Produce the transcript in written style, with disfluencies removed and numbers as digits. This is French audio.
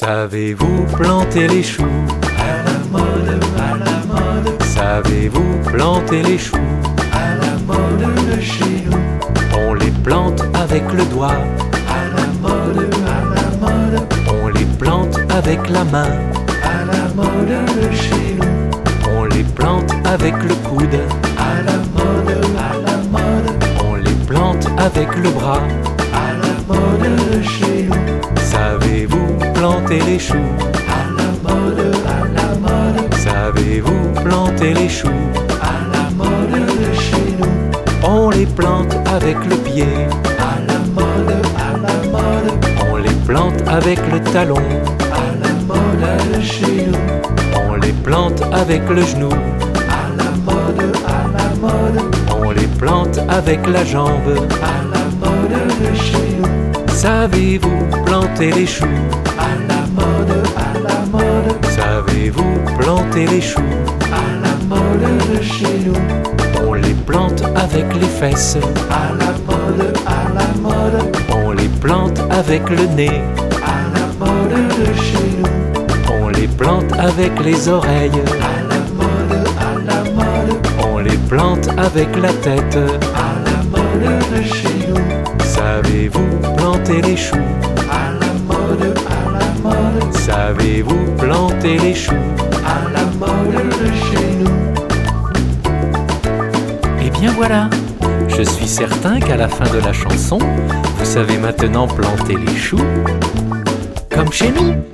Savez-vous planter les choux? À la mode, à la mode. Savez-vous planter les choux? À la mode de chez nous. On les plante avec le doigt. À la mode, à la mode. On les plante avec la main. À la mode de chez nous. On les plante avec le coude. À la mode, à la mode. On les plante avec le bras. À la mode de chez nous. Savez-vous planter les choux? À la mode, à la mode. Savez-vous planter les choux? À la mode de chez nous. On les plante avec le pied. À la mode, à la mode. On les plante avec le talon. À la mode de chez nous. On les plante avec le genou. À la mode, à la mode. On les plante avec la jambe. À la mode de chez nous. Savez-vous planter les choux? À la mode, à la mode. Savez-vous planter les choux? À la mode de chez nous. On les plante avec les fesses. À la mode, à la mode. On les plante avec le nez. À la mode de chez nous. On les plante avec les oreilles. À la mode, à la mode. On les plante avec la tête. À la mode de chez nous. Savez-vous planter les choux? À la mode, à la mode. Savez-vous planter les choux? À la mode de chez nous. Eh bien voilà, je suis certain qu'à la fin de la chanson, vous savez maintenant planter les choux comme chez nous.